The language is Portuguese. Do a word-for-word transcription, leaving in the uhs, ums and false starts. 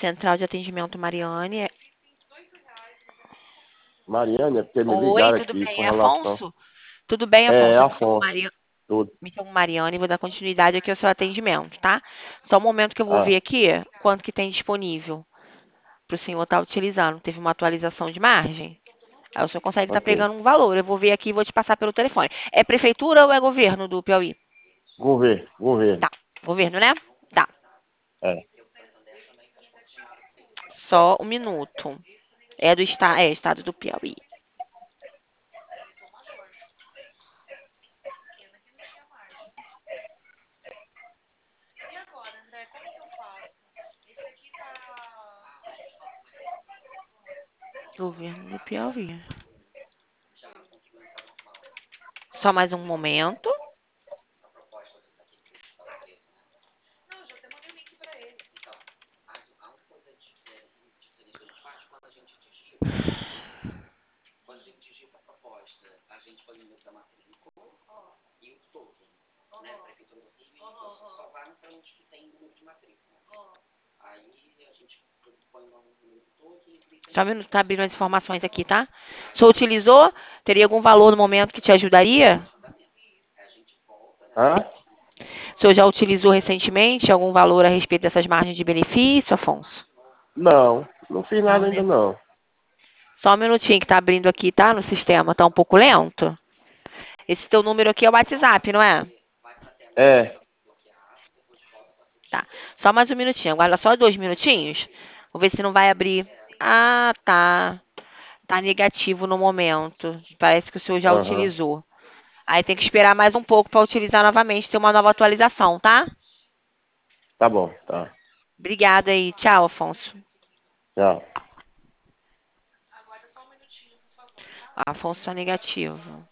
Central de Atendimento Mariane. Mariane, é porque me Oi, ligaram tudo aqui bem? com É relação. Afonso? Tudo bem, É, Afonso? Me chamo, Afonso. Mari... Tudo. Me chamo Mariane e vou dar continuidade aqui ao seu atendimento, tá? Só um momento que eu vou Ah, ver aqui quanto que tem disponível para o senhor estar utilizando. Teve uma atualização de margem? Aí o senhor consegue estar ok. pegando um valor. Eu vou ver aqui e vou te passar pelo telefone. É prefeitura ou é governo do Piauí? Governo, governo. Tá. Governo, né? Tá. É. Só um minuto. É do estado, é, estado do Piauí. Governo do Piauí. Só mais um momento. Só um minuto, tá abrindo as informações aqui, tá? O senhor utilizou? Teria algum valor no momento que te ajudaria? Hã? O senhor já utilizou recentemente algum valor a respeito dessas margens de benefício, Afonso? Não, não fiz Não, nada ainda né? não. Só um minutinho que tá abrindo aqui, tá? No sistema. Tá um pouco lento. Esse teu número aqui é o WhatsApp, não é? É. Tá. Só mais um minutinho. Aguarda só dois minutinhos. Vou ver se não vai abrir. Ah, tá. Tá negativo no momento. Parece que o senhor já Aham. utilizou. Aí tem que esperar mais um pouco para utilizar novamente, ter uma nova atualização, tá? Tá bom, tá. Obrigada aí. Tchau, Afonso. Tchau. Afonso tá negativo.